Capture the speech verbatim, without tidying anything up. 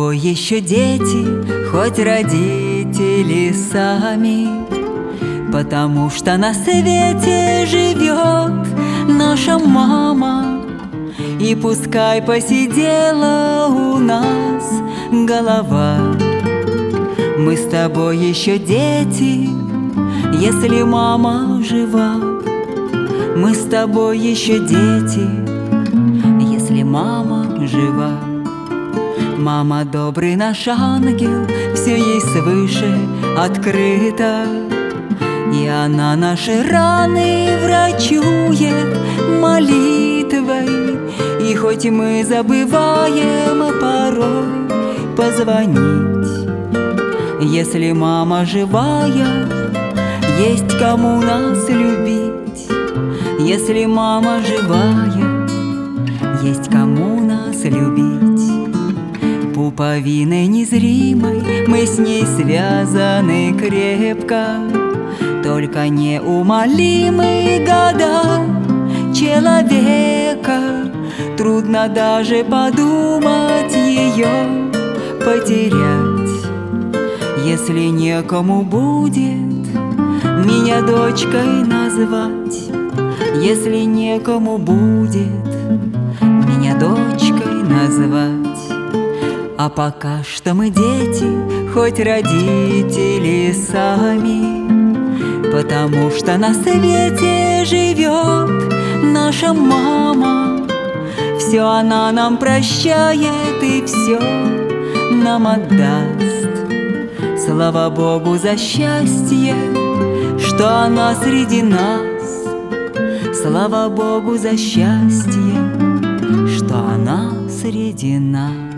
тобой еще дети, хоть родители сами, потому что на свете живет наша мама. И пускай посидела у нас голова, мы с тобой еще дети, если мама жива. Мы с тобой еще дети, если мама жива. Мама добрый наш ангел, все ей свыше открыто, и она наши раны врачует молитвой. И хоть мы забываем порой позвонить, если мама живая, есть кому нас любить. Если мама живая, есть кому нас любить. Пуповиной незримой мы с ней связаны крепко, только неумолимые года человека. Трудно даже подумать ее потерять, если некому будет меня дочкой назвать. Если некому будет меня дочкой назвать. А пока что мы дети, хоть родители сами, потому что на свете живет наша мама. Все она нам прощает и все нам отдаст. Слава Богу за счастье, что она среди нас. Слава Богу за счастье, что она среди нас.